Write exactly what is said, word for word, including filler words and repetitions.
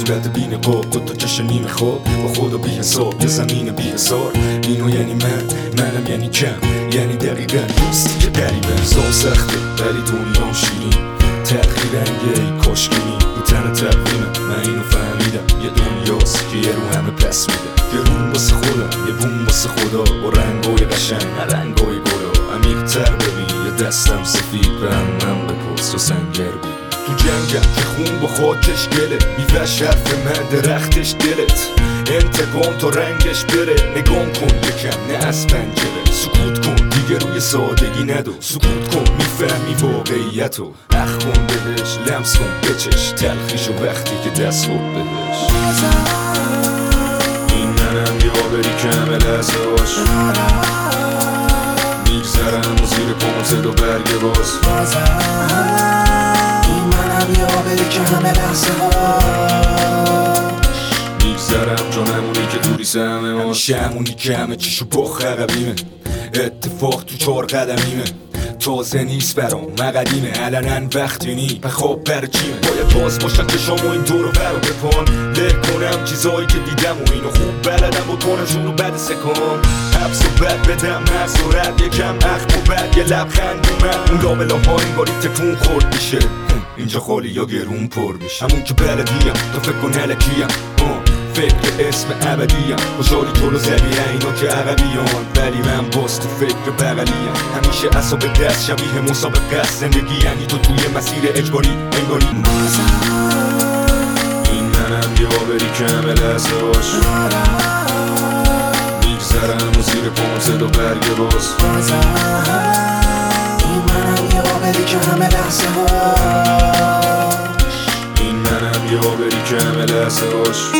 صورت بی نقاب دوتا چشم نیمه خواب با خدا بی حساب یه زمین بی حسار. اینو یعنی من، منم یعنی کم، یعنی دقیقا دوستی که قریبه. زام سخته ولی دنیام شیرین، تغییر رنگه ای کاشکینی رو تن تقویمه. من اینو فهمیدم یه دنیاست که یه رو همه پس میده، یه روم واسه خودم یه بوم واسه خدا، با رنگای قشنگ نه رنگای گلا. عمیق تر ببین یه دستم سفید به همم بپرس و سنگر ببین. تو جنگم که خون با خاکش گله، میوش حرف من درختش دلت. انتقام تا رنگش بره، نگام کن یکم نه از پنجره. سکوت کن دیگه روی سادگی ندو، سکوت کن میفهمی واقعیتو. اخ کن بهش، لمس کن بچش تلخیشو وقتی که دست خود بهش. این منم یه آبری کمه لحظه هاش، میگذرم و زیر پام صدا برگ باز. این منم یه آبری کمه لحظه هاش، میگذرم جانمونی که دوری سهمه هاش. همیشه همونی که همه چیشو باخ عقبیمه، اتفاق تو چار قدمیمه. تازه نیست برام مقدیمه، علنن وقتی نی بخواب بر چیمه. باید باز باشن چشام و این دورو برو بپان، له کنم چیزایی که دیدم و اینو خوب بلدم بکنم شروع بد سکام. حبس و بد بدم مرز و رد یکم اخم و بد یه لبخند اومد. اون لابلا ها انگاری تکون خورد میشه، اینجا خالی یا گرون پر میشه. همون که بلدیم تو فکر کن هلکیم، فکر اسم ابدیم. خوشحالی تو رو زدی اینا که عقبیان، ولی من باز تو فکر بغلیم. همیشه اصاب دست شبیه مسابقه است، زندگی یعنی تو توی مسیر اجباری انگاری. این منم یه آبری کمه لحظه هاش، میگذرم و زیر پام صدا برگ باز. این منم یه آبری کمه لحظه هاش، این منم یه آبری کمه لحظه هاش.